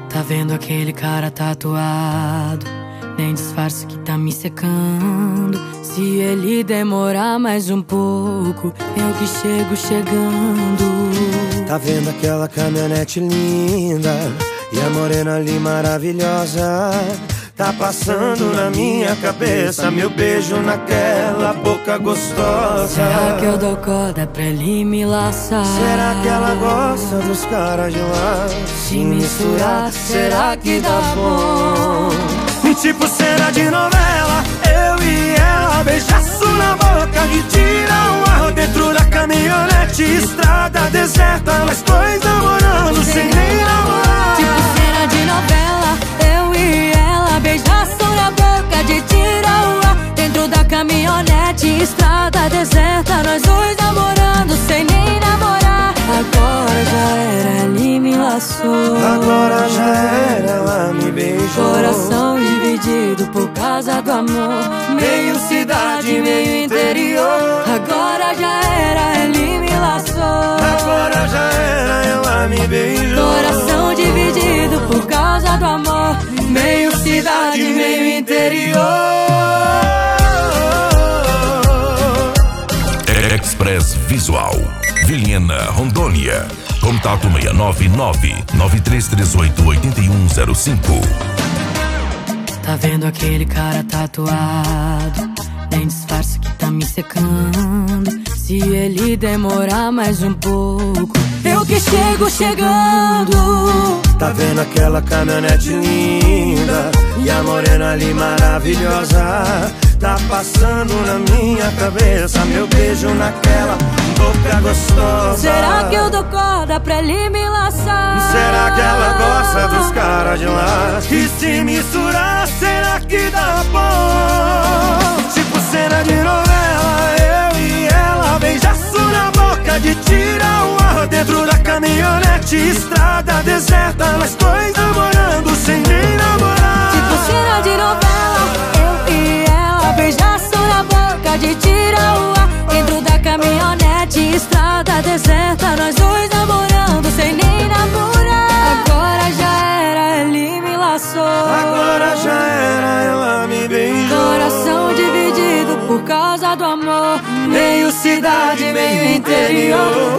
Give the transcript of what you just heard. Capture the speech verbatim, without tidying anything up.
Tá vendo aquele cara tatuado? Nem disfarce que tá me secando. Se ele demorar mais um pouco, eu que chego chegando. Tá vendo aquela caminhonete linda e a morena ali maravilhosa? Tá passando na minha cabeça meu beijo naquela boca gostosa. Será que eu dou corda pra ele me laçar? Será que ela gosta dos caras de lá? Se misturar, será que dá bom? Tipo cena de novela, eu e ela, beijaço na boca que tira o ar dentro da caminhonete, estrada deserta, nós dois namorando sem nem namorar. Tipo cena de novela, eu e ela, beijaço na boca de tira o ar dentro da caminhonete, estrada deserta, nós dois namorando sem nem namorar. Agora já era, ele me laçou. Agora já era, ela me beijou. Coração dividido por causa do amor, meio cidade, meio interior. Agora já era, ele me laçou. Agora já era, ela me beijou. Coração dividido por causa do amor, meio cidade, meio interior. Express Visual, Vilhena, Rondônia. Contato seis nove nove, nove três três oito, oito um zero cinco. Tá vendo aquele cara tatuado? Nem disfarce que tá me secando. Se ele demorar mais um pouco, eu que chego chegando. Tá vendo aquela caminhonete linda e a morena ali maravilhosa? Tá passando na minha cabeça meu beijo naquela boca gostosa. Será que eu dou corda pra ele me laçar? Será que ela gosta dos caras de lá? E se misturar, será que dá bom? Tipo cena de novela, eu e ela, beijaço na boca de tira o ar dentro da caminhonete, estrada deserta, nós dois namorando sem nem namorar. Tipo cena de novela, eu e ela, beijaço na boca de tira o ar dentro da caminhonete, estrada deserta, nós dois namorando sem nem namorar. Agora já era, ele me laçou. Agora já era, ela me beijou. Coração dividido por causa do amor, meio cidade, meio interior.